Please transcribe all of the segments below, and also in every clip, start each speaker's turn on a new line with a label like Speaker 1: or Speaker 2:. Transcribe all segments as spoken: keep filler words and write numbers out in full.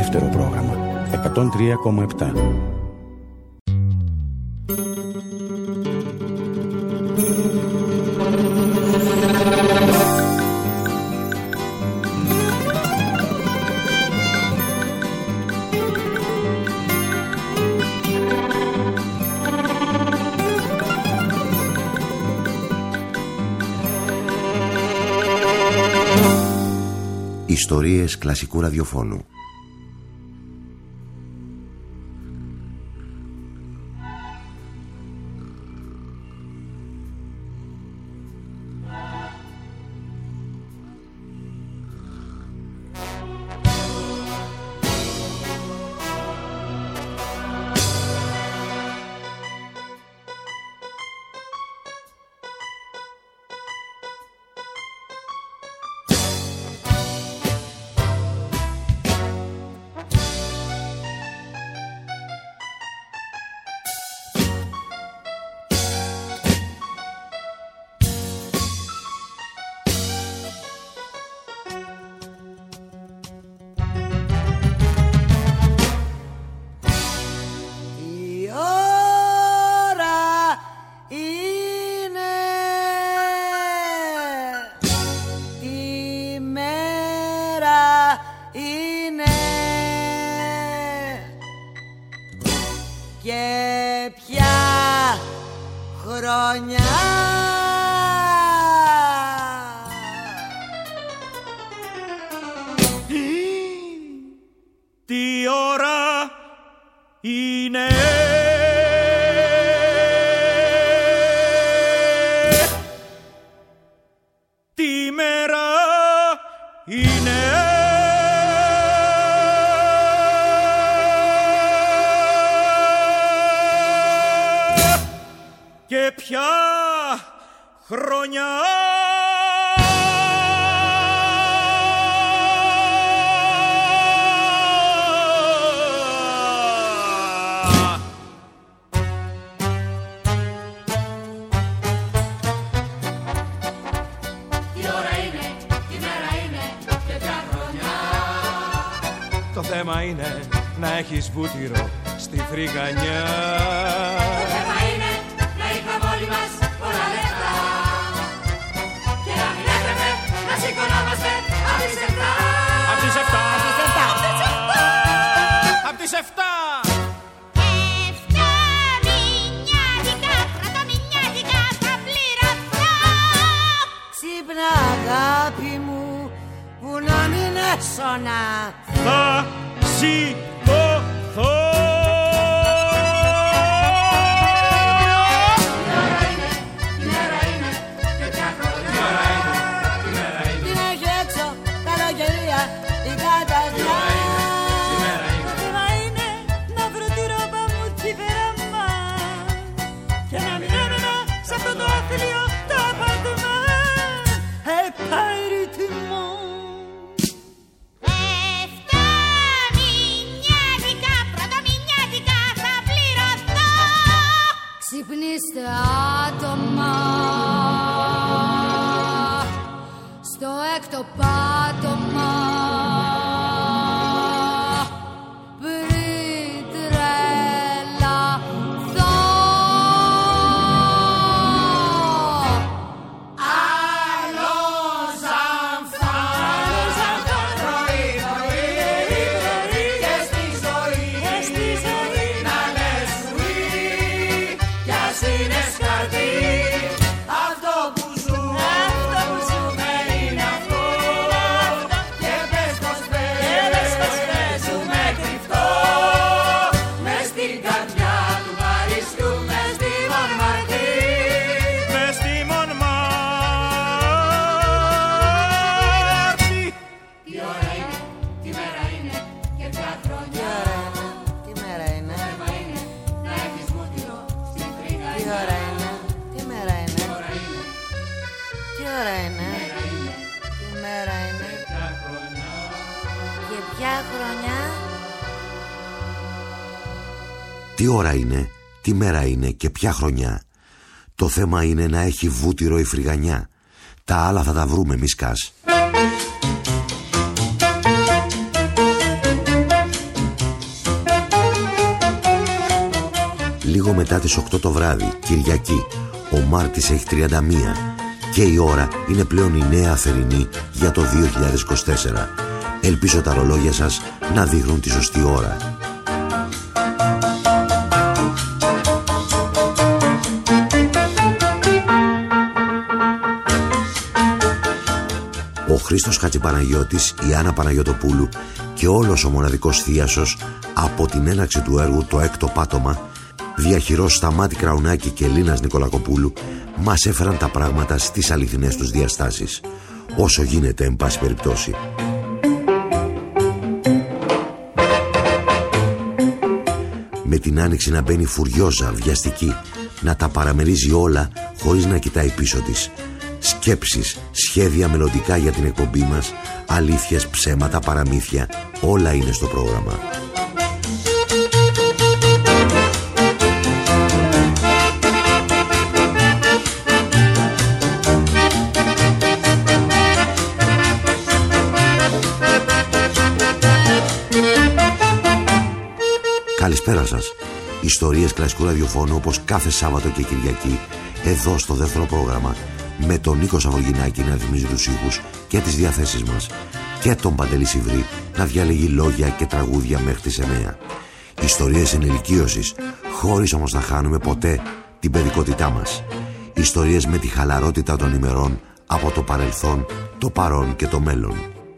Speaker 1: δεύτερο πρόγραμμα εκατόν τρία κόμμα επτά.
Speaker 2: Ιστορίες κλασικού ραδιοφώνου.
Speaker 3: Βούτυρο στη φρυγανιά.
Speaker 4: Το θέμα είναι να είχαμε όλοι μας πολλά λεφτά και να μην έπρεπε να σηκωνόμαστε απ' τις εφτά.
Speaker 3: Απ' τις εφτά.
Speaker 4: Απ' τις εφτά.
Speaker 5: Εφτά μηνιάτικα, πρωτομηνιάτικα θα πληρωθώ.
Speaker 4: Ξύπνα αγάπη μου που να μην έσωνα.
Speaker 3: Θα σηκωθώ.
Speaker 5: Ξυπνήστε άτομα στο έκτο πάτωμα πριν τρελαθώ.
Speaker 4: Άλλος αμφάνος πρωί πρωί και στη ζωή να λες σουί κι ας είναι σκαρτί. Αυτό που ζούμε είναι αυτό και πες πως παίζουμε κρυφτό μες στην καρδιά του Παρισιού, μες στη Μονμαρτή.
Speaker 3: Μες στη Μονμάρτη.
Speaker 4: Τι ώρα είναι, τι μέρα είναι και ποια χρονιά.
Speaker 6: Τι μέρα είναι,
Speaker 4: Θέμα είναι να έχεις βούτυρο στην
Speaker 6: τι
Speaker 4: φρυγανιά.
Speaker 6: ώρα είναι, τι μέρα είναι,
Speaker 4: Ώρα είναι,
Speaker 6: τι ώρα είναι,
Speaker 4: μέρα είναι
Speaker 6: τι μέρα είναι
Speaker 4: ποια χρονιά.
Speaker 6: και ποια χρονιά.
Speaker 2: Τι ώρα είναι, τι μέρα είναι και ποια χρονιά. Το θέμα είναι να έχει βούτυρο η φρυγανιά. Τα άλλα θα τα βρούμε, μη σκάς. Λίγο μετά τις οκτώ το βράδυ, Κυριακή, ο Μάρτης έχει τριάντα μία και η ώρα είναι πλέον η νέα θερινή για το δύο χιλιάδες είκοσι τέσσερα. Ελπίζω τα ρολόγια σας να δείχνουν τη σωστή ώρα. Ο Χρήστος Χατζηπαναγιώτης, η Άννα Παναγιωτοπούλου και όλος ο μοναδικός θίασος από την έναρξη του έργου «Το έκτο πάτωμα», διαχειρός Σταμάτη Κραουνάκη και Λίνας Νικολακοπούλου, μας έφεραν τα πράγματα στις αληθινές τους διαστάσεις, όσο γίνεται εν πάση περιπτώσει. Με την άνοιξη να μπαίνει φουριόζα, βιαστική, να τα παραμερίζει όλα χωρίς να κοιτάει πίσω της. Σκέψεις, σχέδια μελλοντικά για την εκπομπή μας, αλήθειες, ψέματα, παραμύθια, όλα είναι στο πρόγραμμα. Καλησπέρα σας. Ιστορίες κλασικού ραδιοφώνου όπως κάθε Σάββατο και Κυριακή, εδώ στο δεύτερο πρόγραμμα, με τον Νίκο Σαββογινάκη να ρυθμίζει τους ήχους και τις διαθέσεις μας και τον Παντελή Σιβρή να διαλέγει λόγια και τραγούδια μέχρι τις εννέα. Ιστορίες ενηλικίωσης, χωρίς όμως να χάνουμε ποτέ την παιδικότητά μας. Ιστορίες με τη χαλαρότητα των ημερών από το παρελθόν, το παρόν και το μέλλον.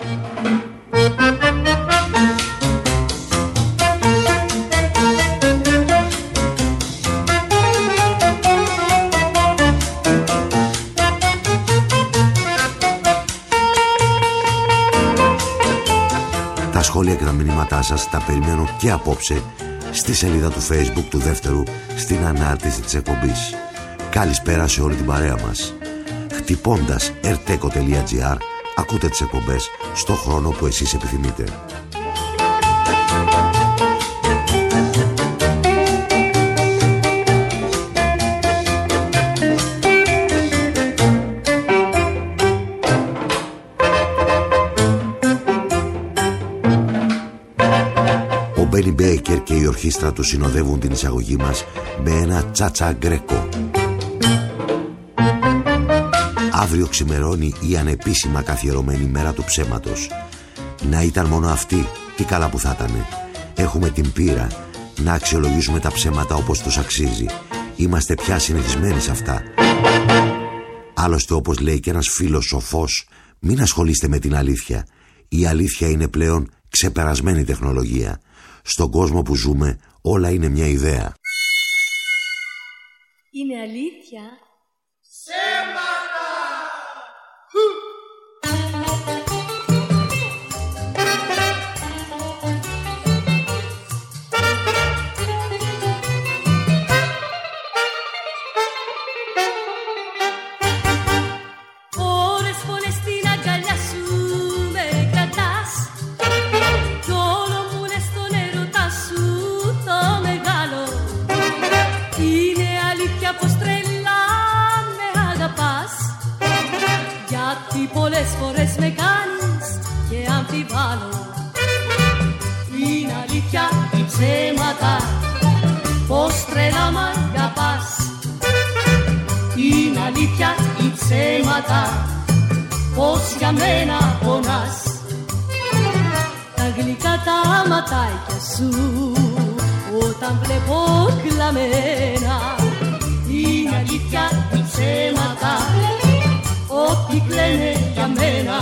Speaker 2: Τα σχόλια και τα μηνύματά σας τα περιμένω και απόψε στη σελίδα του Facebook του δεύτερου, στην ανάρτηση της εκπομπής. Καλησπέρα σε όλη την παρέα μας. Χτυπώντας ερτέκο τελεία τζι άρ ακούτε τις εκπομπές στο χρόνο που εσείς επιθυμείτε. Ο Μπένι Μπέικερ και η ορχήστρα του συνοδεύουν την εισαγωγή μας με ένα τσάτσα γκρέκο. Αύριο ξημερώνει η ανεπίσημα καθιερωμένη μέρα του ψέματος. Να ήταν μόνο αυτή, τι καλά που θα ήτανε. Έχουμε την πείρα να αξιολογήσουμε τα ψέματα όπως τους αξίζει. Είμαστε πια συνηθισμένοι σε αυτά. Άλλωστε, όπως λέει και ένας φίλος σοφός, μην ασχολείστε με την αλήθεια. Η αλήθεια είναι πλέον ξεπερασμένη τεχνολογία. Στον κόσμο που ζούμε όλα είναι μια ιδέα.
Speaker 7: Είναι αλήθεια.
Speaker 4: Ψέματα!
Speaker 7: Ώρες πολλές στην αγκαλιά σου με κρατάς κι όλο μου λες τον έρωτα σου το μεγάλο. Είναι αλήθεια πως τρελά με αγαπάς, γιατί πολλές φορές με κάνεις και αμφιβάλλω. Είναι αλήθεια ή ψέματα πως τρελά μ' αγαπάς. Είναι αλήθεια ή ψέματα πως για μένα πονάς. Τα γλυκά τα ματάκια σου όταν βλέπω κλαμμένα. Είναι αλήθεια ή ψέματα ότι κλαίνε για μένα.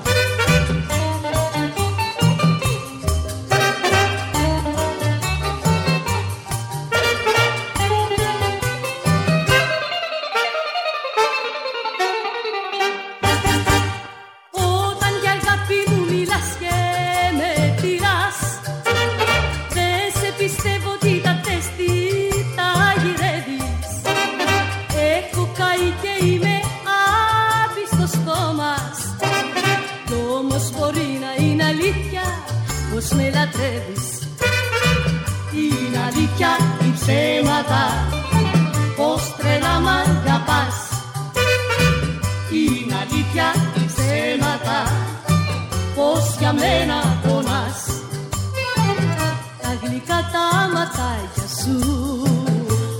Speaker 7: Όταν για αγάπη μου μιλάς και με πειράς, δεν σε πιστεύω ότι τα τέστη τα γυρεύεις. Έχω καεί και είμαι άπιστος στόμας, κι όμως μπορεί να είναι αλήθεια πως με λατρεύεις. Είναι αλήθεια ή ψέματα πως τρελά μ' αγαπάς. Είναι αλήθεια ή ψέματα πως για μένα πονάς. Τα γλυκά τα ματάκια σου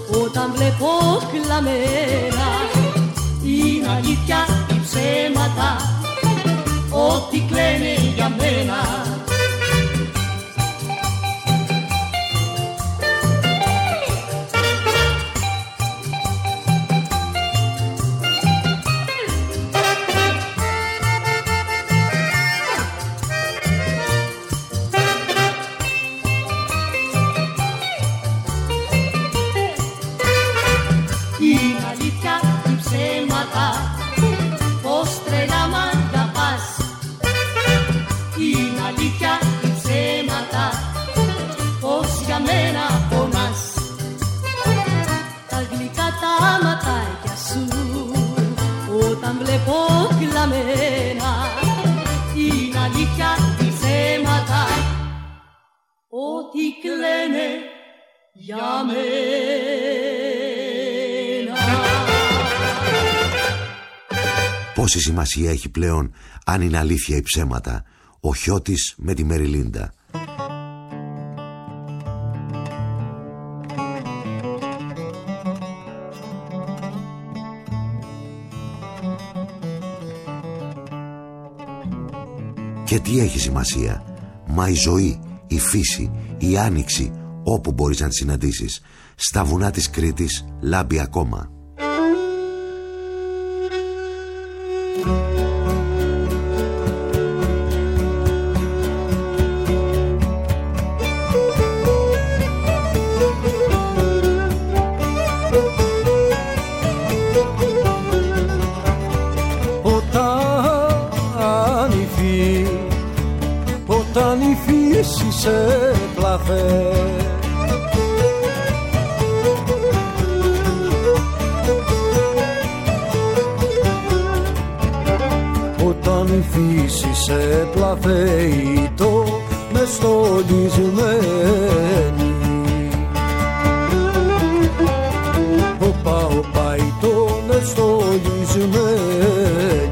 Speaker 7: κλαμμένα. Είναι αλήθεια ή ψέματα ότι κλαίνε για μένα. Είναι αλήθεια ή ψέματα ότι κλαίνε για μένα.
Speaker 2: Πόση σημασία έχει πλέον αν είναι αλήθεια ή ψέματα? Ο Χιώτης με τη Μεριλίντα. Και τι έχει σημασία? Μα η ζωή, η φύση, η άνοιξη, όπου μπορείς να τη συναντήσεις. Στα βουνά της Κρήτης λάμπει ακόμα.
Speaker 8: Όταν η φύση σε πλαθέ, όταν η φύση σε πλαθέει το μες στολισμένη, οπα οπα η το μες στολισμένη.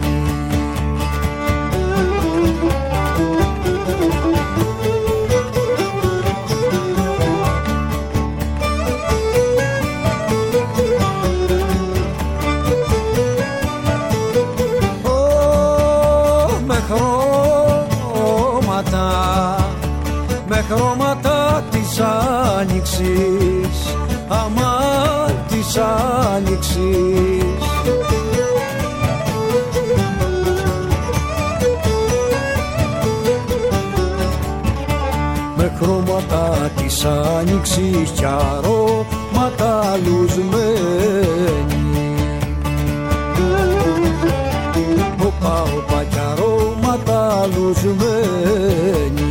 Speaker 8: Χρώματα της άνοιξης, αμάν της άνοιξης. Με χρώματα της άνοιξης κι αρώματα λουσμένη. Οπα οπα κι αρώματα λουσμένη.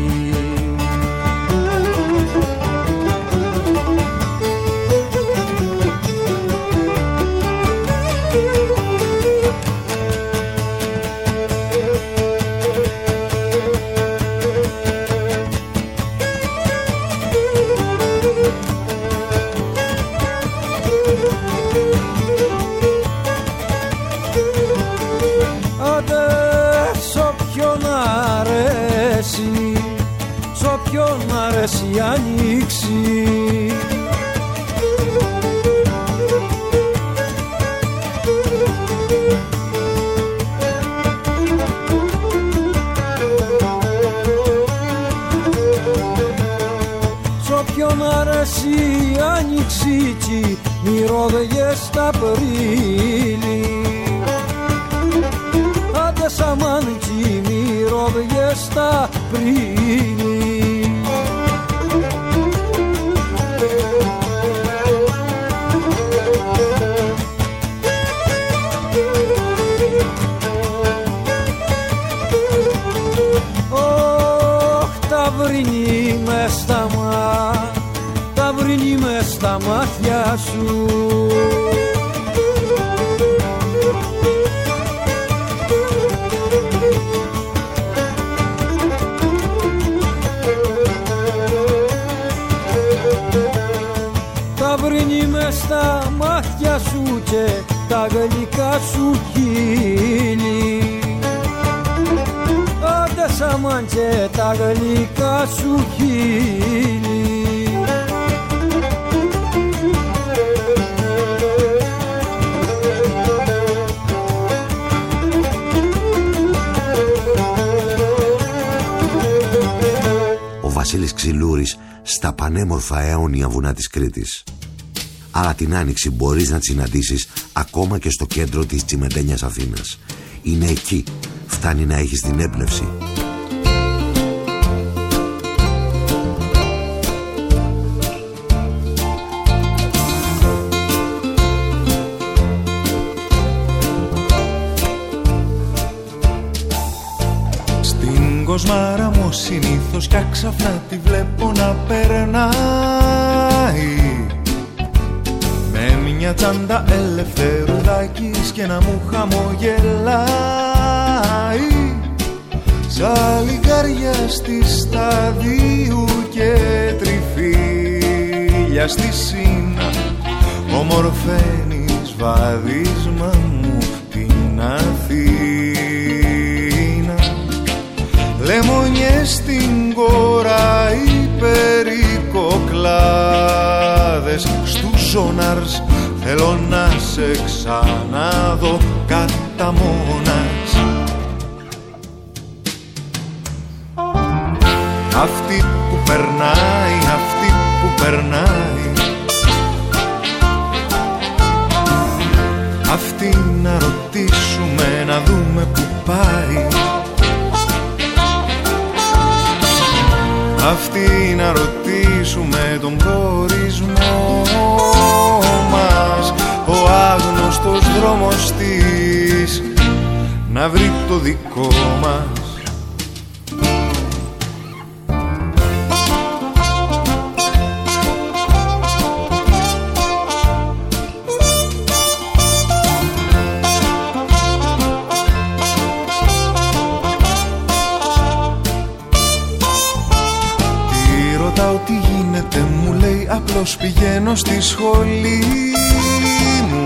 Speaker 8: Η άνοιξη σ' όποιον αρέσει η άνοιξη κι μυρωδιές τα πρίλη, άντε σαμάν κι μυρωδιές τα πρίλη. Ταυρινή μες στα μάτια, ταυρινή μες στα μάτια σου. Ταυρινή μες στα μάτια σου και τα γλυκά σου χείλη. Άντε σαμάν και τα γλυκά σου χείλη.
Speaker 2: Βασίλης Ξυλούρης στα πανέμορφα αιώνια βουνά της Κρήτης. Αλλά την Άνοιξη μπορείς να τις συναντήσεις ακόμα και στο κέντρο της τσιμεντένιας Αθήνας. Είναι εκεί, φτάνει να έχεις την έμπνευση.
Speaker 9: Στην κοσμάρα μου συνήθως κι άξαφνα τη βλέπω να περνάει με μια τσάντα ελευθερουδάκης και να μου χαμογελάει. Σαν λιγκάρια στη σταδίου και τριφύλια στη Σίνα, ομορφαίνεις βαδίσμα μου την Αθήνα. Λεμονιές στην κόρα, υπερικοκλάδες στους ζώναρς, θέλω να σε ξαναδώ κατά μόνας. Αυτή που περνάει, αυτή που περνάει, αυτή να ρωτήσουμε να δούμε που πάει. Αυτή να ρωτήσουμε τον προορισμό μας, ο άγνωστος δρόμος της να βρει το δικό μας. Τι γίνεται, μου λέει, απλώς πηγαίνω στη σχολή μου,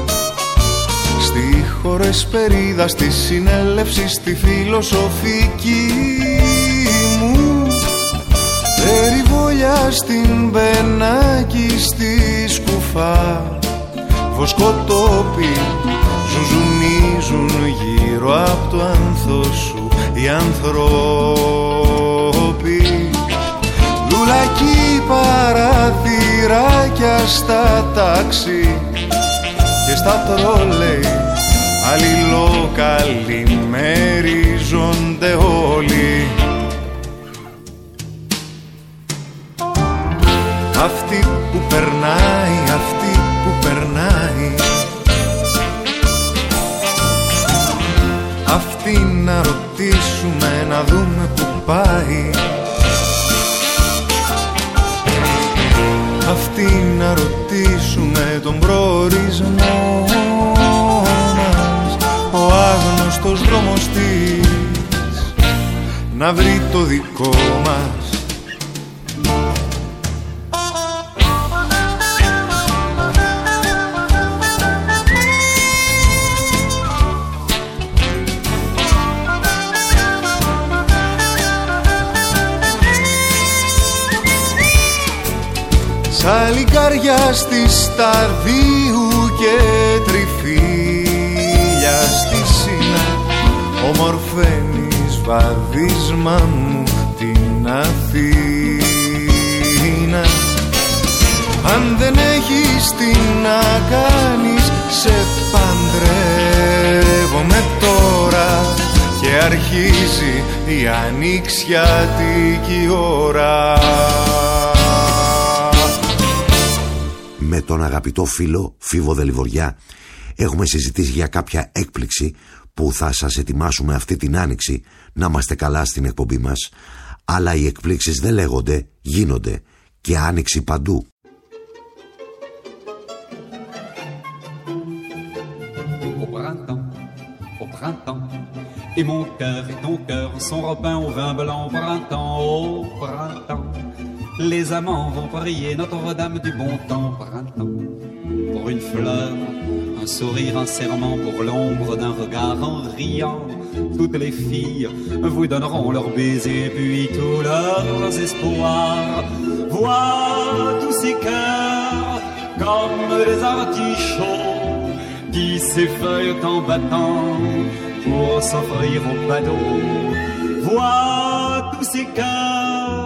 Speaker 9: στη χορεσπερίδα, στη συνέλευση, στη φιλοσοφική μου, περιβόλια στην Μπενάκη, στη Σκουφά, βοσκοτόπι ζουζουνίζουν γύρω απ' το άνθος σου οι ανθρώποι. Λουλακί, παραθυράκια στα τάξη και στα τρόλεϊ, αλληλοκαλημερίζονται όλοι. Αυτή που περνάει, αυτή που περνάει, αυτή να ρωτήσουμε να δούμε που πάει. Αυτή να ρωτήσουμε τον προορισμό μας, ο άγνωστος δρόμος της να βρει το δικό μας. Σαν λιγκάρια στη σταδίου και τριφύλια στη Σίνα, ομορφαίνεις βαδίσμα μου την Αθήνα. Αν δεν έχεις τι να κάνεις, σε παντρεύομαι τώρα και αρχίζει η ανοιξιάτικη ώρα.
Speaker 2: Με τον αγαπητό φίλο Φίβο Δελιβοριά έχουμε συζητήσει για κάποια έκπληξη που θα σας ετοιμάσουμε αυτή την Άνοιξη, να είμαστε καλά στην εκπομπή μας. Αλλά οι εκπλήξεις δεν λέγονται, γίνονται, και Άνοιξη παντού.
Speaker 10: Au printemps, au printemps, et mon cœur et ton cœur sont repeints au vin blanc. Au printemps, au printemps, les amants vont prier Notre-Dame du bon temps. Printemps, pour une fleur, un sourire, un serment, pour l'ombre d'un regard en riant. Toutes les filles vous donneront leurs baisers, puis tous leurs espoirs. Vois tous ces cœurs comme des artichauts qui s'effeuillent en battant pour s'offrir au badaud. Vois tous ces cœurs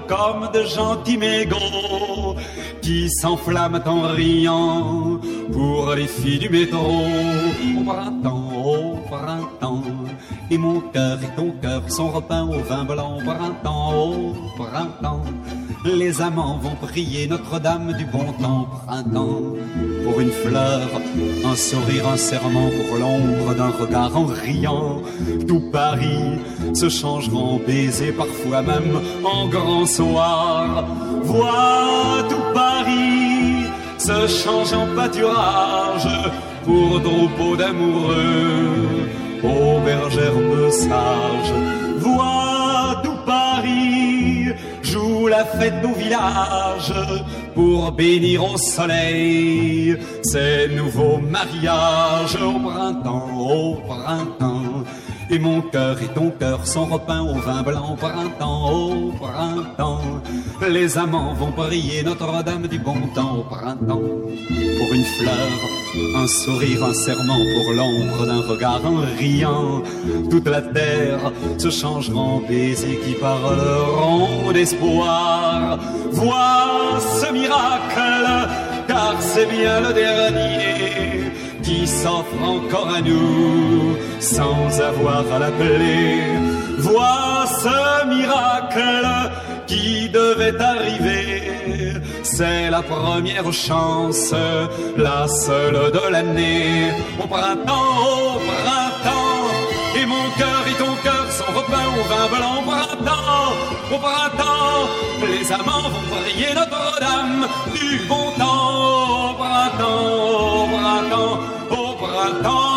Speaker 10: comme de gentils mégots qui s'enflamment en riant pour les filles du métro. Au printemps, au printemps, et mon cœur et ton cœur sont repeints au vin blanc. Au printemps, au printemps, les amants vont prier Notre-Dame du bon temps. Printemps, pour une fleur, un sourire, un serment, pour l'ombre d'un regard en riant. Tout Paris se changera en baiser, parfois même en grand soir. Vois tout Paris se change en pâturage pour troupeau d'amoureux, aux bergères sages. Vois tout Paris joue la fête au village pour bénir au soleil ces nouveaux mariages. Au printemps, au printemps, et mon cœur et ton cœur sont repeints au vin blanc. Au printemps, au printemps, les amants vont prier Notre-Dame du bon temps. Au printemps, pour une fleur, un sourire, un serment, pour l'ombre d'un regard en riant. Toute la terre se changera en baisers qui parleront d'espoir. Vois ce miracle, car c'est bien le dernier qui s'offre encore à nous sans avoir à l'appeler. Vois ce miracle qui devait arriver, c'est la première chance, la seule de l'année. Au printemps, au printemps, et mon cœur et ton cœur sont repeints au vin blanc. Au printemps, au printemps, les amants vont prier Notre-Dame du bon temps. Au printemps, au printemps, au printemps.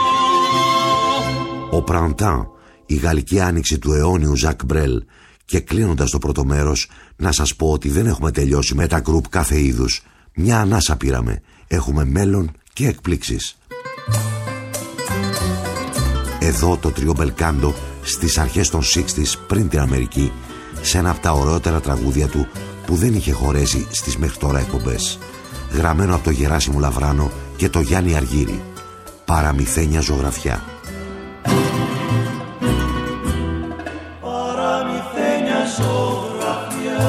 Speaker 2: Ο Printemps, η γαλλική άνοιξη του αιώνιου Ζακ Μπρέλ. Και κλείνοντας το πρώτο μέρος, να σας πω ότι δεν έχουμε τελειώσει με τα γκρουπ κάθε είδους. Μια ανάσα πήραμε. Έχουμε μέλλον και εκπλήξεις. Εδώ το τριό Μπελκάντο στις αρχές των εξήντα πριν την Αμερική, σε ένα από τα ωραιότερα τραγούδια του που δεν είχε χωρέσει στις μέχρι τώρα εκπομπές. Γραμμένο από το Γεράσιμο Λαβράνο και το Γιάννη Αργύρη. Παραμυθένια ζωγραφιά.
Speaker 11: Παραμυθένια ζωγραφιά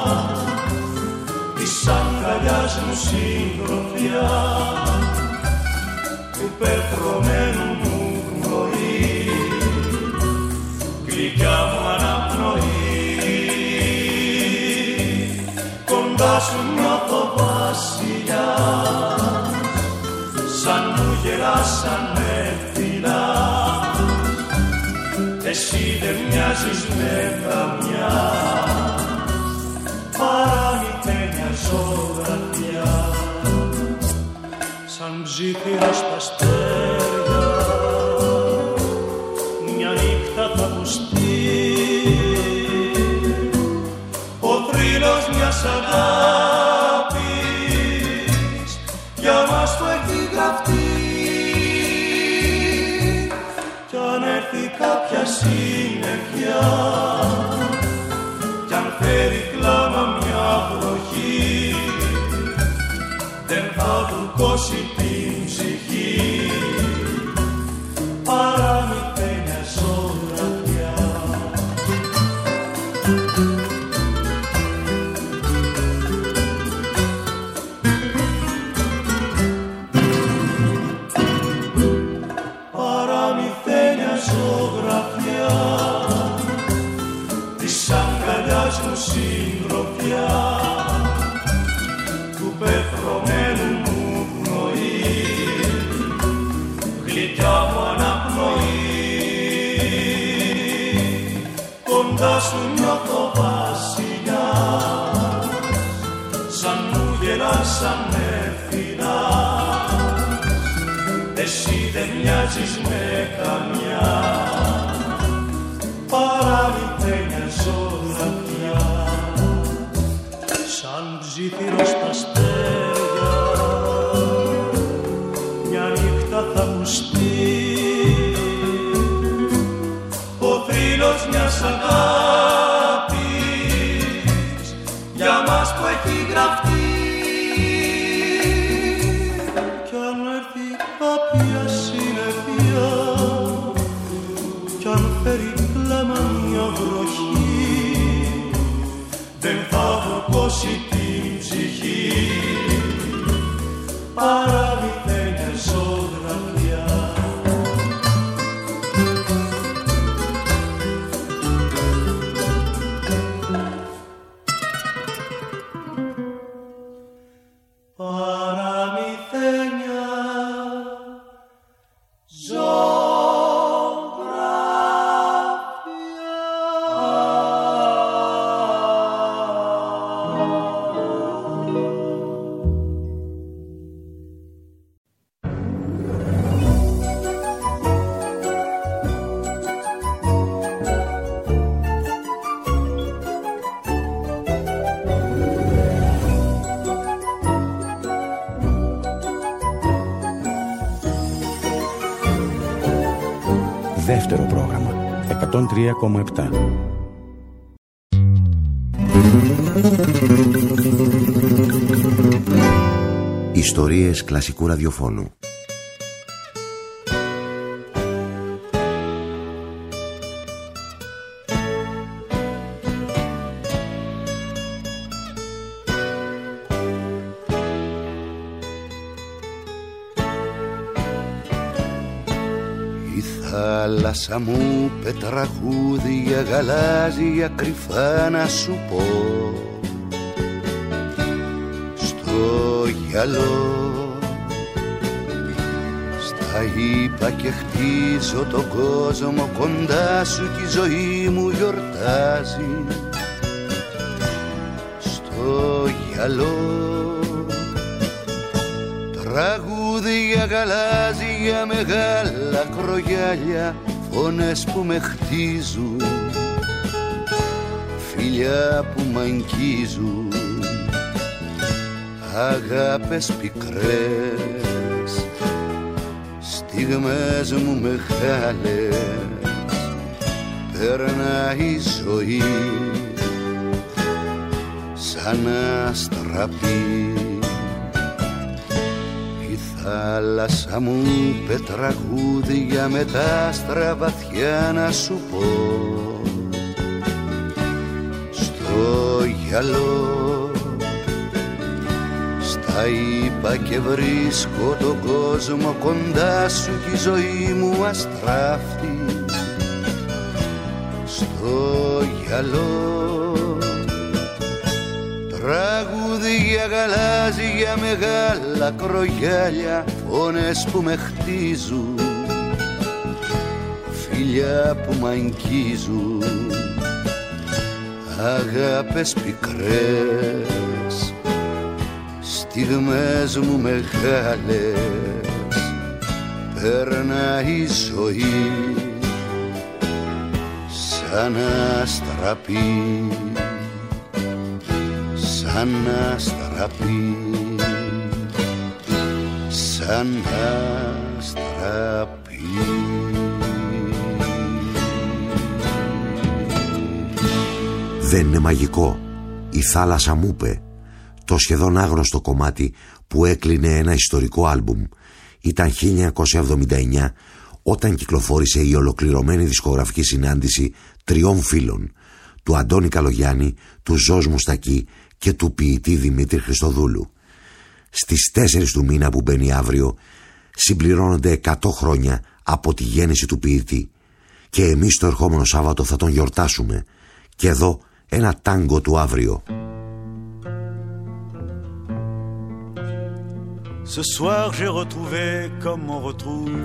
Speaker 11: της αγκαλιάς μου συντροφιά του πεθρωμένου μου πνοή, γλυκιά μου αναπνοή. Κοντά σου νιώθω βασιλιά, σαν μου γελάσανε φιλά. Εσύ δεν μοιάζεις με καμιά παραμυθένια ζωγραφιά. Σαν ψήθυρο στα αστέρια μια νύχτα θα ακουστεί ο θρύλος μιας αγάπης για μας που έχει γραφτεί. Κι αν έρθει κάποια συννεφιά κι αν φέρει κλάμα μια βροχή, δεν θα βουρκώσει την ψυχή παραμυθένια ζωγραφιά. Παραμυθένια ζωγραφιά της αγκαλιάς μου συντροφιά του πεθρωμένου μου πνοή, γλυκιά μου αναπνοή. Κοντά σου νιώθω βασιλιά, σαν μου γελάσανε φιλά. Εσύ δεν μοιάζεις με καμιά παραμυθένια ζωγραφιά. Σαν ψήθυρο στα αστέρια μια νύχτα θα ακουστεί ο θρύλος μιας αγάπης για μας που έχει γραφτεί. Κι αν έρθει κάποια συννεφιά κι αν φέρει κλάμα μια βροχή,
Speaker 1: εκατόν τρία κόμμα επτά.
Speaker 2: Ιστορίες κλασικού ραδιοφώνου.
Speaker 12: Θάλασσα μου πετραγούδια γαλάζια κρυφά να σου πω, στο γυαλό στα είπα και χτίζω τον κόσμο κοντά σου κι η ζωή μου γιορτάζει, στο γυαλό τραγούδια γαλάζια μεγάλα κρογιάλια, φωνές που με χτίζουν, φιλιά που μ' αγγίζουν, αγάπες πικρές, στιγμές μου μεγάλες, περνάει η ζωή σαν αστραπή. Θάλασσα μου πετραγούδια με τα άστρα βαθιά να σου πω, στο γυαλό στα είπα και βρίσκω τον κόσμο κοντά σου κι η ζωή μου αστράφτη, στο γυαλό τραγούδια γαλάζια μεγάλα κρογιάλια, φωνές που με χτίζουν, φιλιά που μ' αγγίζουν, αγάπες πικρές, στιγμές μου μεγάλες, περνάει η ζωή σαν αστραπή, σαν αστραπή, σαν αστραπή.
Speaker 2: Δεν είναι μαγικό? Η θάλασσα μου είπε. Το σχεδόν άγνωστο κομμάτι που έκλεινε ένα ιστορικό άλμπουμ. Ήταν χίλια εννιακόσια εβδομήντα εννιά όταν κυκλοφόρησε η ολοκληρωμένη δισκογραφική συνάντηση τριών φίλων, του Αντώνη Καλογιάννη, του Ζως Μουστακή και του ποιητή Δημήτρη Χριστοδούλου. Στις τέσσερις του μήνα που μπαίνει αύριο συμπληρώνονται εκατό χρόνια από τη γέννηση του ποιητή και εμείς το ερχόμενο Σάββατο θα τον γιορτάσουμε. Και εδώ ένα τάγκο του αύριο.
Speaker 11: Ce soir j'ai retrouvé comme on retrouve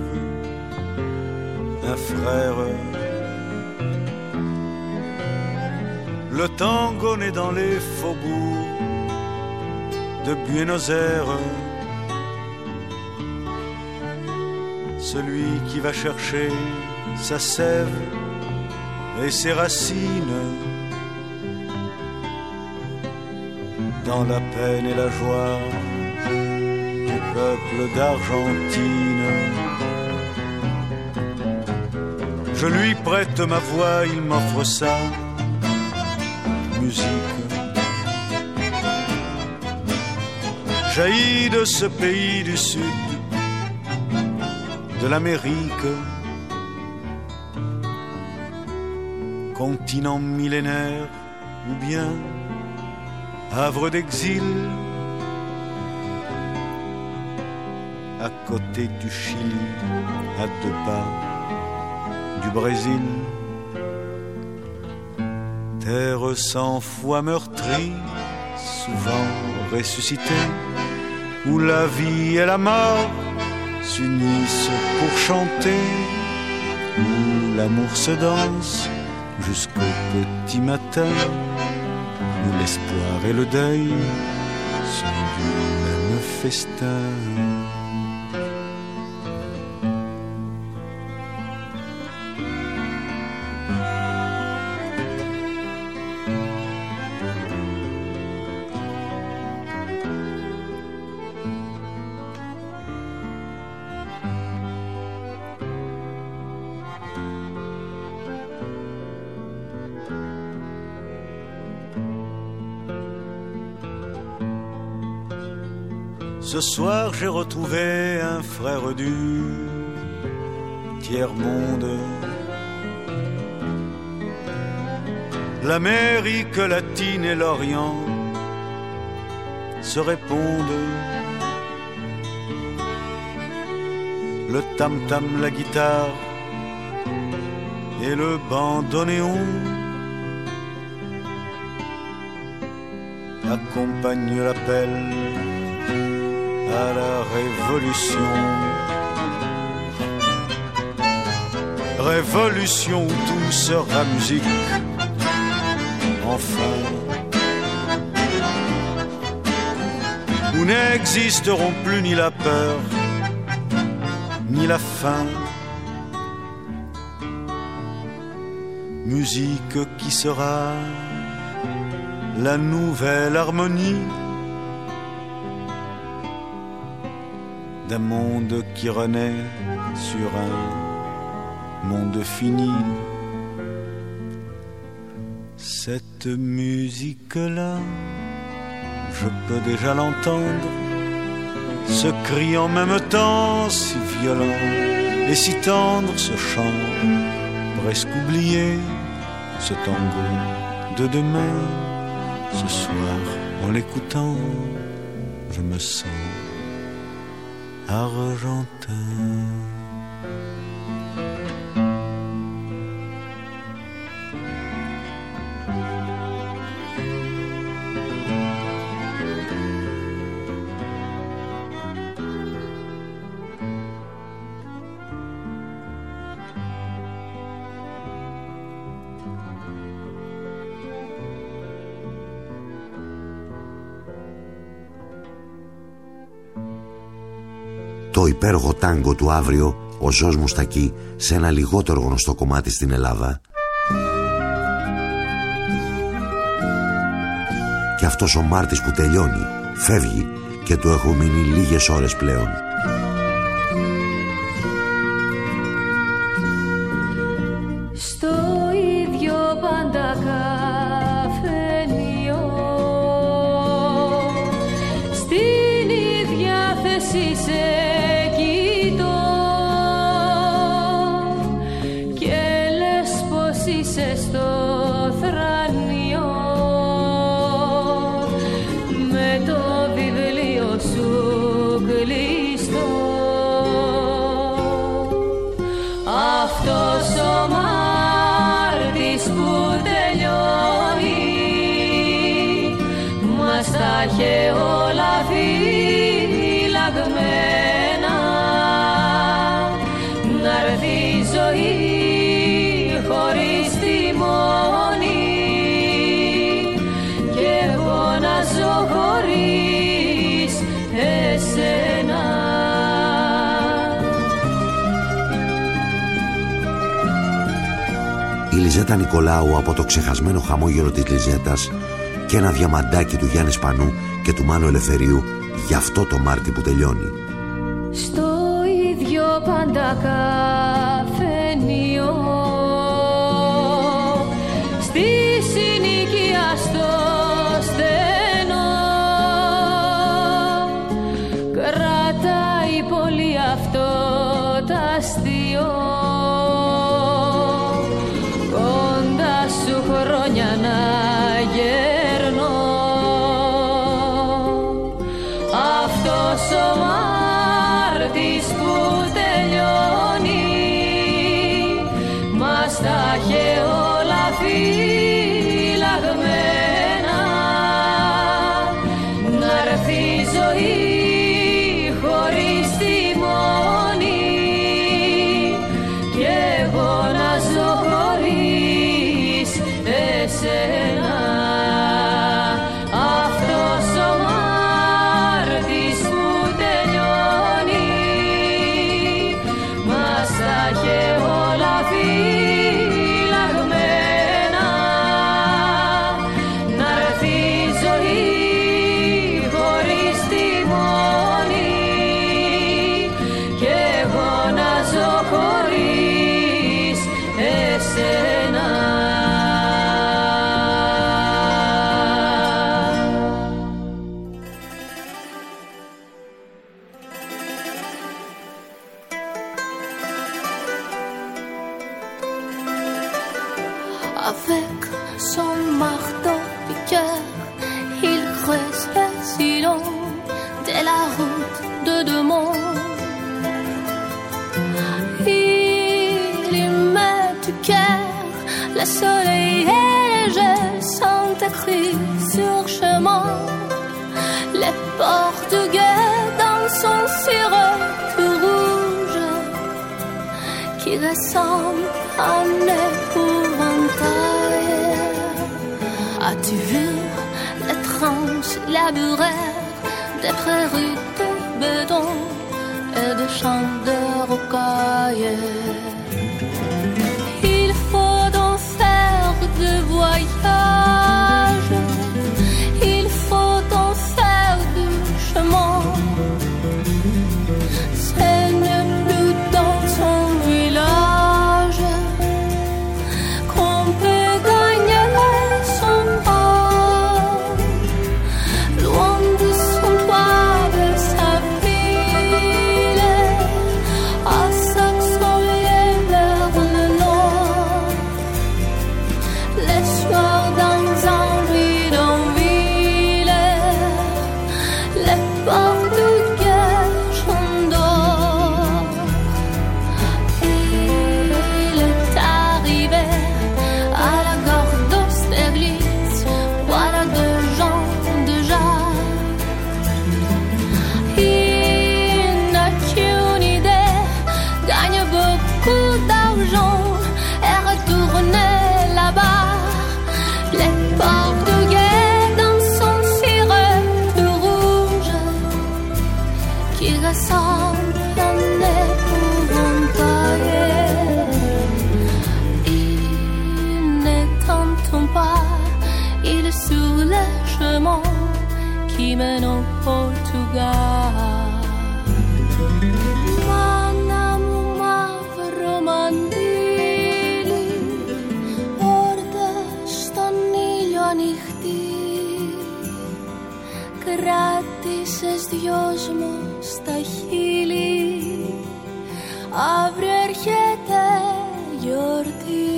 Speaker 11: un frère. Le tango né dans les faubourgs de Buenos Aires, celui qui va chercher sa sève et ses racines dans la peine et la joie du peuple d'Argentine. Je lui prête ma voix, il m'offre ça, musique. Jaillit de ce pays du sud, de l'Amérique, continent millénaire ou bien havre d'exil, à côté du Chili, à deux pas du Brésil, terre cent fois meurtrie, souvent ressuscitée, où la vie et la mort s'unissent pour chanter, où l'amour se danse jusqu'au petit matin, où l'espoir et le deuil sont du même festin. Ce soir j'ai retrouvé un frère du tiers-monde. L'Amérique latine et l'Orient se répondent. Le tam-tam, la guitare et le bandoneon accompagnent l'appel à la révolution. Révolution où tout sera musique, enfin. Où n'existeront plus ni la peur, ni la faim. Musique qui sera la nouvelle harmonie d'un monde qui renaît sur un monde fini. Cette musique-là, je peux déjà l'entendre, ce cri en même temps si violent et si tendre, ce chant presque oublié, ce tango de demain. Ce soir, en l'écoutant, je me sens argentin.
Speaker 2: Το υπέροχο τάγκο του Αύριο, ο Ζος Μουστακή, σε ένα λιγότερο γνωστό κομμάτι στην Ελλάδα. Και αυτός ο Μάρτης που τελειώνει, φεύγει και του έχουν μείνει λίγες ώρες πλέον.
Speaker 7: Στο ίδιο πάντα καφενείο, στην ίδια θέση σε στο θρανείο με το βιβλίο σου κλειστό. Αυτός ο Μάρτης που τελειώνει μας τα είχε όλα φυλαγμένα, να έρθει η ζωή χωρίς τιμόνι και εγώ να ζω χωρίς εσένα.
Speaker 2: Η Λιζέτα Νικολάου από το ξεχασμένο χαμόγελο της Λιζέτας και ένα διαμαντάκι του Γιάννη Σπανού και του Μάνου Ελευθερίου για αυτό το Μάρτι που τελειώνει.
Speaker 7: Στο ίδιο πάντα καφενείο, στη συνοικία στο στενό, κρατάει πολύ αυτό τ' αστείο, κοντά σου χρόνια να γερνώ. Αυτός ο Μάρτης που τελειώνει μας τα είχε όλα φυλαγμένα, να έρθει η ζωή χωρίς τιμόνι και εγώ να ζω χωρίς εσένα. Αυτός ο Μάρτης που τελειώνει μας τα είχε όλα φυλαγμένα,
Speaker 5: Avec son marteau-piqueur, il creuse le sillon de la route de Demont. Il y met du cœur, le soleil et les jeux sont écrits sur chemin. Les Portugais dans son sirop tout rouge qui ressemble à un épouvantail. As-tu vu l'étrange laboureur des prairies de béton et de champs de rocailles? Il faut donc faire des voyages, il faut donc faire du chemin. Ce n'est plus dans son village qu'on peut gagner son pain, loin de son toit, de sa ville, à s'axolier vers le nord. Les soirs dans un bidonville, les Portugais chantent. Il est arrivé à la gare d'Austerlitz, voilà deux gens déjà. Il n'a qu'une idée, gagne beaucoup d'argent et retourne là-bas. Les Portugais dans son sirop tout rouge qui ressemble à un épouvantail. Il n'entend pas, il est sur le chemin qui mène au Portugal. Μάνα μαύρο μαντίλι, όρτα στον ήλιο ανοιχτή, κράτησες δυος μου στα χείλη, αύριο έρχεται γιορτή.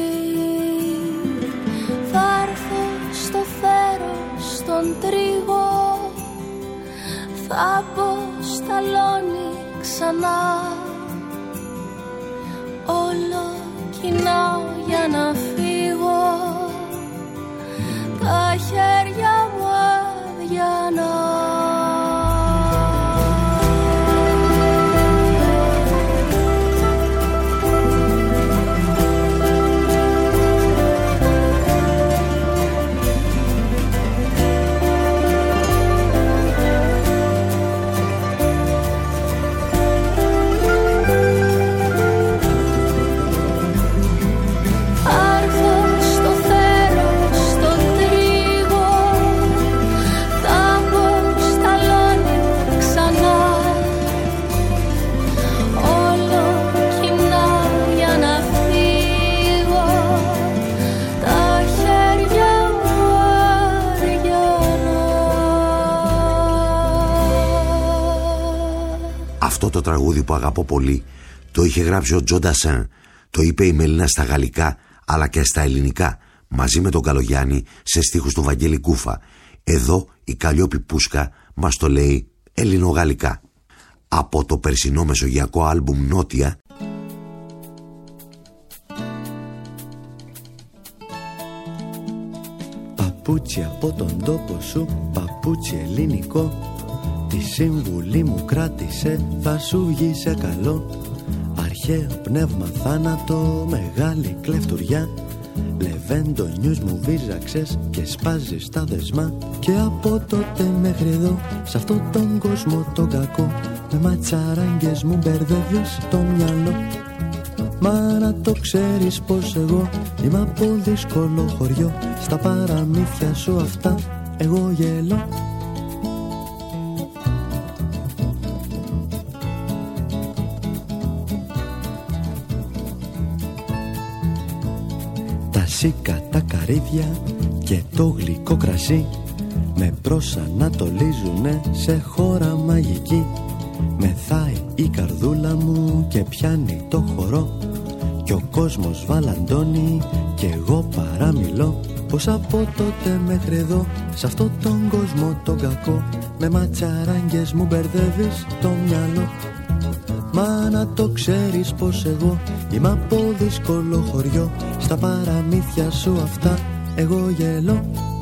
Speaker 5: Θα έρθω στο φέρος στον τρίγο, θα αποσταλώνει ξανά. Όλο κοινάω για να φύγω, τα χέρια μου αδιανά.
Speaker 2: Αυτό το τραγούδι που αγαπώ πολύ το είχε γράψει ο Τζο Ντασέν. Το είπε η Μελίνα στα γαλλικά αλλά και στα ελληνικά, μαζί με τον Καλογιάννη σε στίχους του Βαγγέλη Κούφα. Εδώ η Καλλιόπη Πούσκα μας το λέει ελληνογαλλικά. Από το περσινό μεσογειακό άλμπουμ Νότια,
Speaker 13: παπούτσι από τον τόπο σου, παπούτσι ελληνικό. Τη σύμβουλή μου κράτησε, θα σου βγει σε καλό. Αρχαίο πνεύμα θάνατο, μεγάλη κλεφτουριά. Λεβέντο νιούς μου βίζαξες και σπάζεις τα δεσμά. Και από τότε μέχρι εδώ, σε αυτόν τον κόσμο τον κακό, με ματσαράγγες μου μπερδεύεις το μυαλό. Μα να το ξέρεις πως εγώ είμαι από δύσκολο χωριό. Στα παραμύθια σου αυτά εγώ γελώ. Τα σίκα, τα καρύδια και το γλυκό κρασί με προσανατολίζουνε σε χώρα μαγική. Μεθάει η καρδούλα μου και πιάνει το χορό κι ο κόσμος βαλαντώνει κι εγώ παραμιλώ πως από τότε μέχρι εδώ σ' αυτό τον κόσμο τον κακό με ματσαράγγες μου μπερδεύεις το μυαλό. Μα να το ξέρεις πως εγώ είμαι από δύσκολο χωριό, στα παραμύθια σου αυτά εγώ γελώ.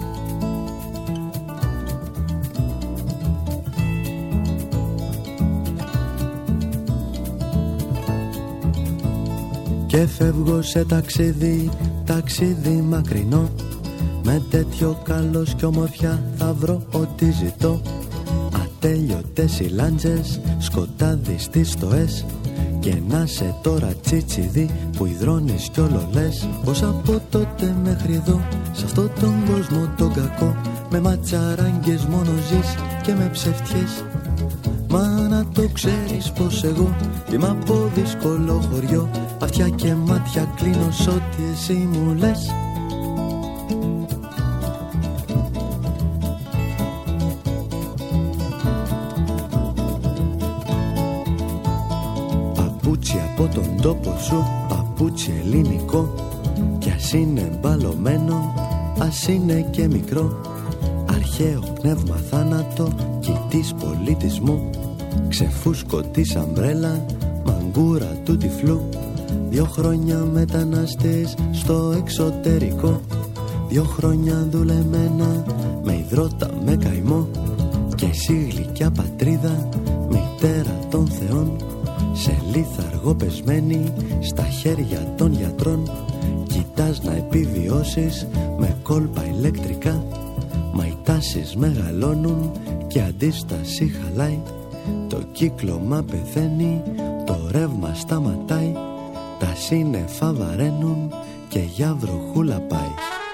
Speaker 13: Και φεύγω σε ταξίδι, ταξίδι μακρινό, με τέτοιο καλός κι ομορφιά θα βρω ό,τι ζητώ. Ατέλειωτες οι λάντζες, σκοτάδι στις στοές, και να σε τώρα τσίτσιδι που υδρώνεις κι όλο λες πως από τότε μέχρι εδώ σ' αυτό τον κόσμο τον κακό με ματσαράγγες μόνο ζεις και με ψευτιές. Μα να το ξέρεις πως εγώ είμαι από δύσκολο χωριό, αυτιά και μάτια κλείνω σ' ό,τι εσύ μου λες. Παπούτσι από τον τόπο σου, παπούτσι ελληνικό, κι ας είναι μπαλωμένο, ας είναι και μικρό, αρχαίο πνεύμα θάνατο, κοιτής πολιτισμού, ξεφούσκω της αμπρέλα, μαγκούρα του τυφλού. Δυο χρόνια μεταναστής στο εξωτερικό, δυο χρόνια δουλεμένα με υδρότα με καημό, και εσύ γλυκιά πατρίδα, μητέρα των θεών, σε λίθαργο πεσμένη στα χέρια των γιατρών. Κοιτάς να επιβιώσεις με κόλπα ηλεκτρικά, μα οι τάσεις μεγαλώνουν και αντίσταση χαλάει. Το κύκλωμα πεθαίνει, το ρεύμα σταματάει, τα σύννεφα βαραίνουν και για βροχούλα πάει.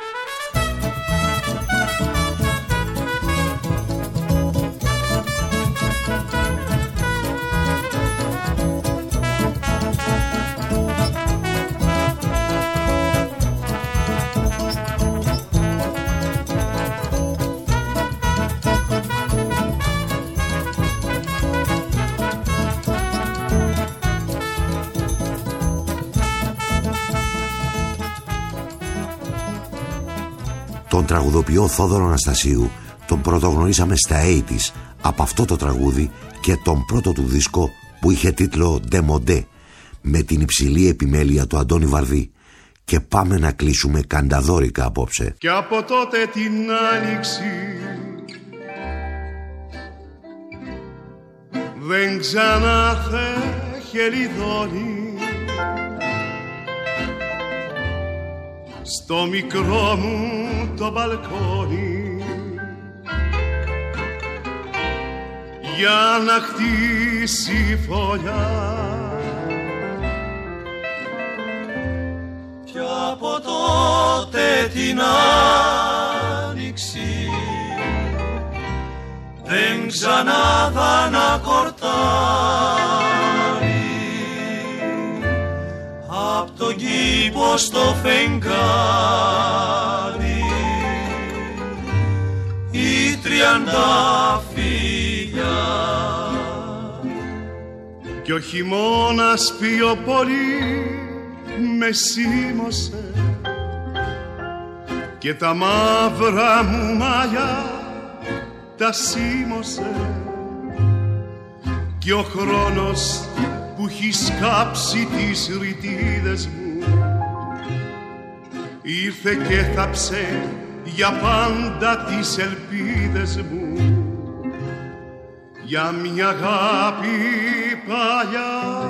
Speaker 2: Τον τραγουδοποιό Θόδωρο Αναστασίου τον πρωτογνωρίσαμε στα ογδόντα από αυτό το τραγούδι και τον πρώτο του δίσκο που είχε τίτλο «Ντεμοντέ», με την υψηλή επιμέλεια του Αντώνη Βαρδί. Και πάμε να κλείσουμε κανταδόρικα απόψε.
Speaker 14: Και από τότε την άνοιξη δεν ξανά χελιδόνι στο μικρό μου το μπαλκόνι, για να χτίσει φωλιά.
Speaker 3: Κι από τότε την άνοιξη δεν ξανά θα ανακορτάρει απ' τον κήπο στο φεγγάρι η τριαντάφυλλα.
Speaker 14: Κι ο χειμώνας πιο πολύ με σίμωσε και τα μαύρα μου μαλλιά τα σίμωσε, κι ο χρόνος που έχει σκάψει τις ρητίδες μου ήρθε και θάψε για πάντα τις ελπίδες μου για μια αγάπη παλιά.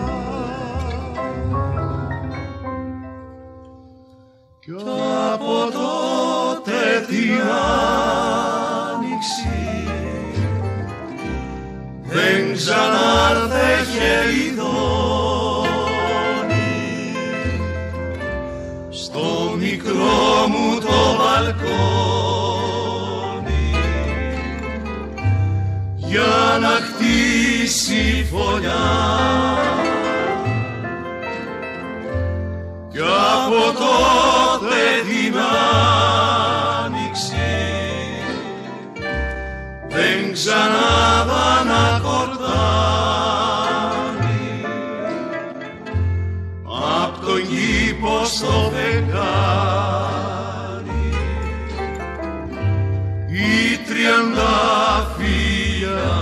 Speaker 14: Κι από τότε την άνοιξη δεν ξανάρθε χελιδόνι στο μικρό μου το μπαλκόνι, για να χτίσει φωλιά. Κι από τότε την άνοιξη δεν ξανά θα ανακορτάρει απ' τον γη
Speaker 3: τριαντάφυλλα.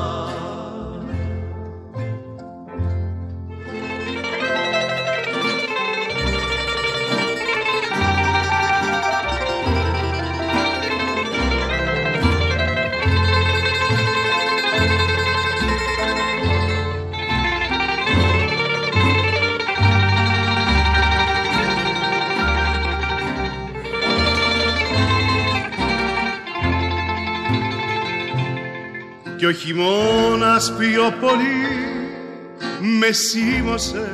Speaker 14: Κι ο χειμώνας πιο πολύ με σίμωσε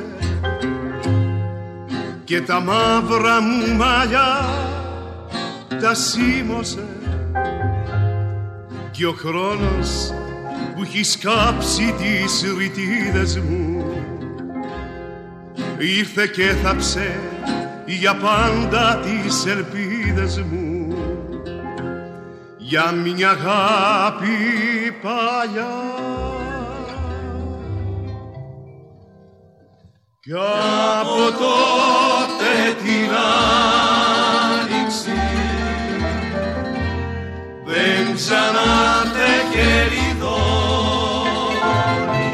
Speaker 14: και τα μαύρα μου μαλλιά τα σίμωσε κι ο χρόνος που έχει σκάψει τις ρητίδες μου ήρθε και θάψε για πάντα τις ελπίδες μου για μια αγάπη παλιά.
Speaker 3: Κι από τότε την άνοιξη δεν ξανάτεχε ριδόνι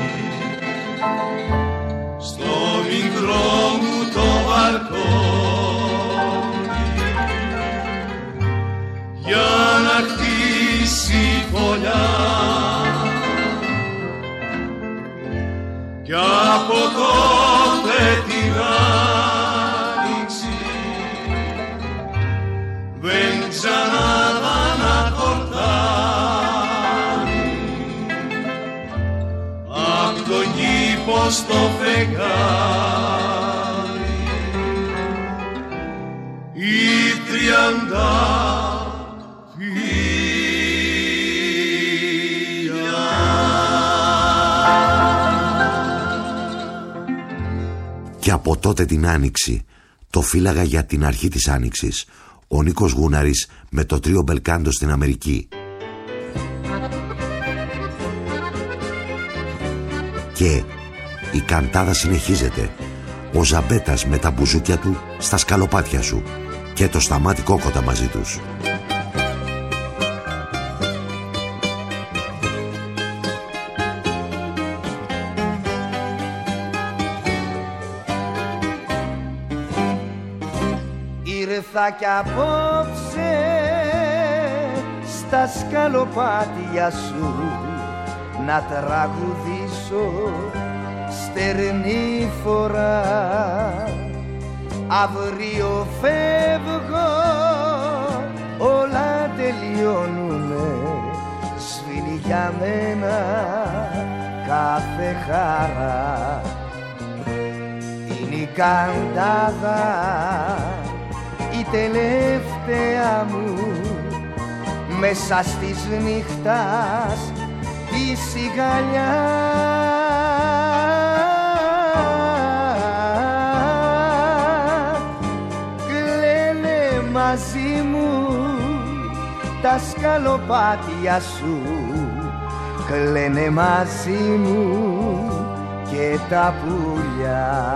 Speaker 3: στο μικρό μου το βαλκόνι για να χτίσει φωλιά. Κι από τότε την άνοιξη δεν ξανάδα να κορτάνει απ' τον κήπο στο φεγγάρι η τριαντάφυλλα.
Speaker 2: Και από τότε την άνοιξη το φύλαγα για την αρχή της άνοιξης ο Νίκος Γούναρης με το τρίο Μπελκάντο στην Αμερική. Και η καντάδα συνεχίζεται. Ο Ζαμπέτας με τα μπουζούκια του στα σκαλοπάτια σου και το Σταμάτη Κόκοτα μαζί τους.
Speaker 15: Ήρθα κι απόψε στα σκαλοπάτια σου να τραγουδήσω στερνή φορά. Αύριο φεύγω, όλα τελειώνουνε, σβήνει για μένα κάθε χαρά. Είναι η καντάδα η τελευταία μου μέσα στις νύχτας τη σιγαλιά. Κλαίνε μαζί μου τα σκαλοπάτια σου, κλαίνε μαζί μου και τα πουλιά.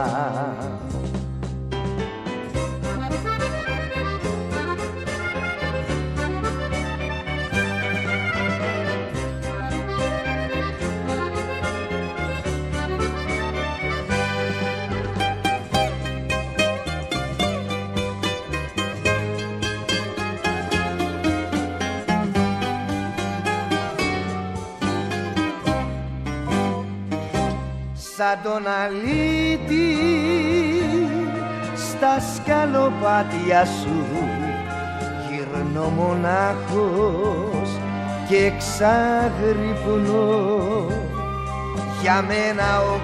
Speaker 15: Σαν τον αλήτη στα σκαλοπάτια σου γυρνώ μονάχος και ξαγρυπνώ. Για μένα ο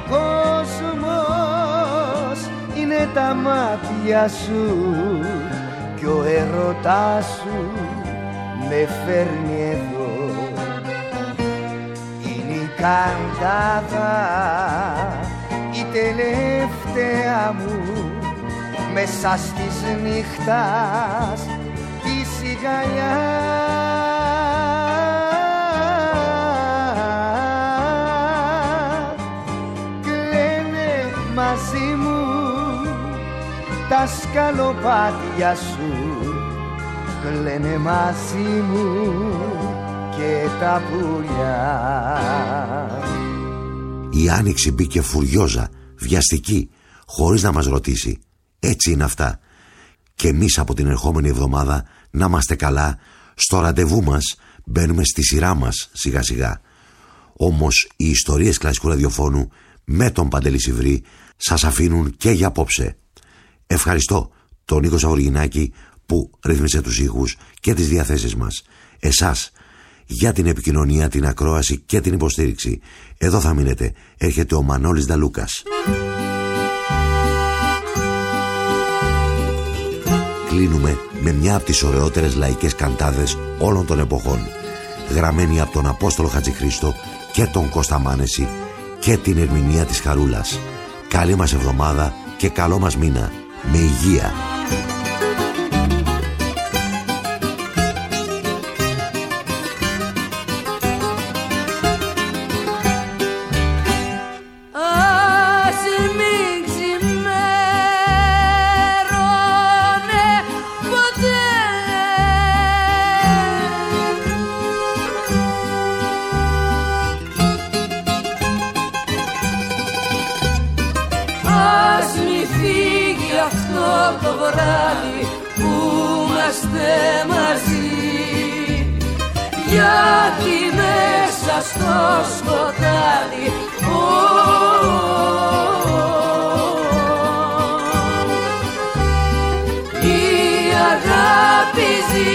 Speaker 15: κόσμος είναι τα μάτια σου κι ο ερωτάς σου με φέρνει εδώ. Είναι η καντάδα η τελευταία μου μέσα στις νύχτας τη σιγαλιά. Κλαίνε μαζί μου τα σκαλοπάτια σου, κλαίνε μαζί μου και τα πουλιά.
Speaker 2: Η άνοιξη μπήκε φουριόζα, βιαστική, χωρίς να μας ρωτήσει. Έτσι είναι αυτά. Και εμείς από την ερχόμενη εβδομάδα να είμαστε καλά, στο ραντεβού μας μπαίνουμε στη σειρά μας σιγά σιγά. Όμως οι ιστορίες κλασικού ραδιοφώνου με τον Παντελή Σιβρή σας αφήνουν και για απόψε. Ευχαριστώ τον Νίκο Σαγοργινάκη που ρύθμισε τους ήχους και τις διαθέσεις μας. Εσάς για την επικοινωνία, την ακρόαση και την υποστήριξη. Εδώ θα μείνετε. Έρχεται ο Μανώλης Νταλούκας. Κλείνουμε με μια από τις ωραιότερες λαϊκές καντάδες όλων των εποχών, γραμμένη από τον Απόστολο Χατζηχρήστο και τον Κώστα Μάνεση και την ερμηνεία της Χαρούλας. Καλή μας εβδομάδα και καλό μας μήνα. Με υγεία.
Speaker 4: Γιατί μέσα στο σκοτάδι oh, η αγάπη ζει.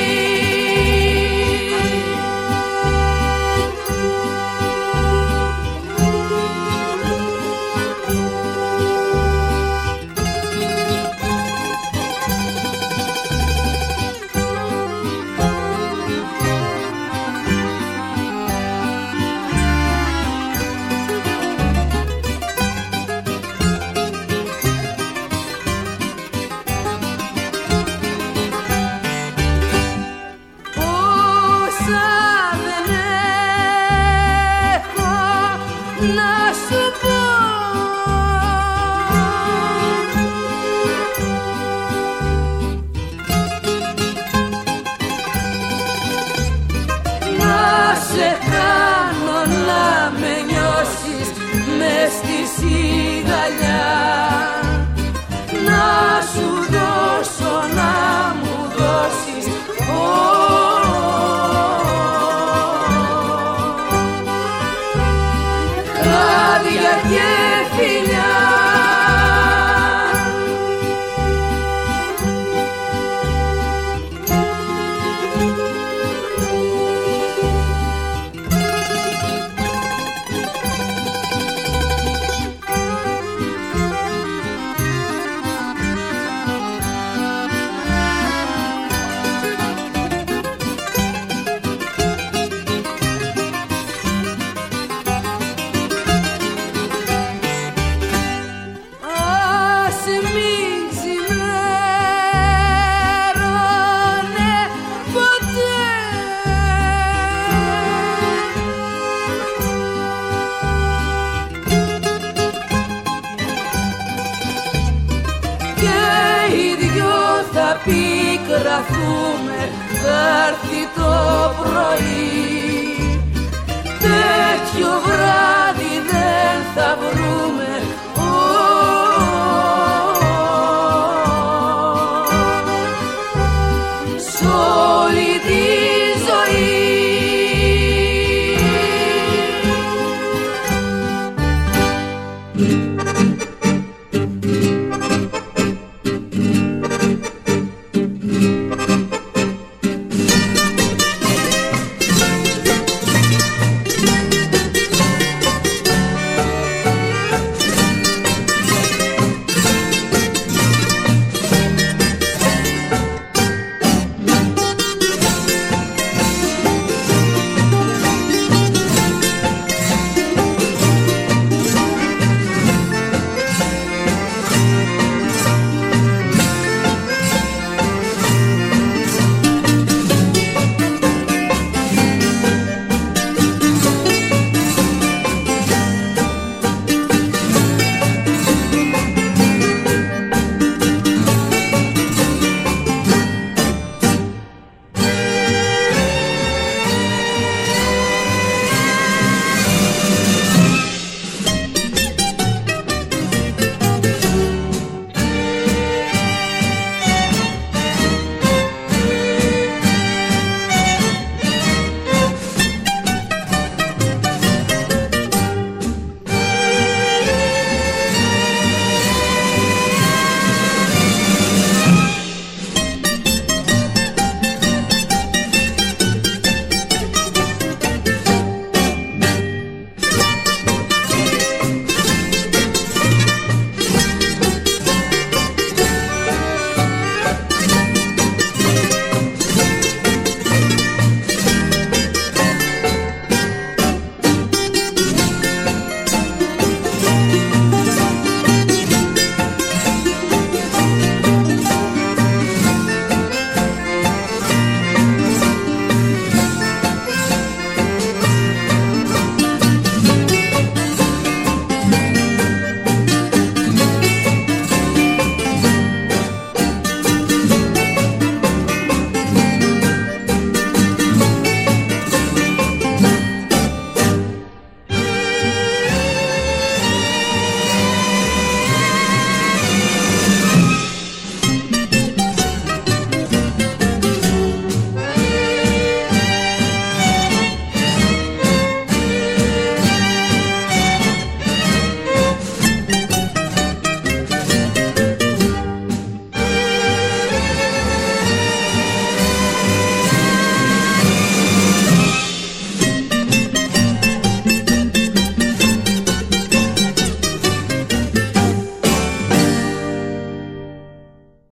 Speaker 4: Θα έρθει το πρωί.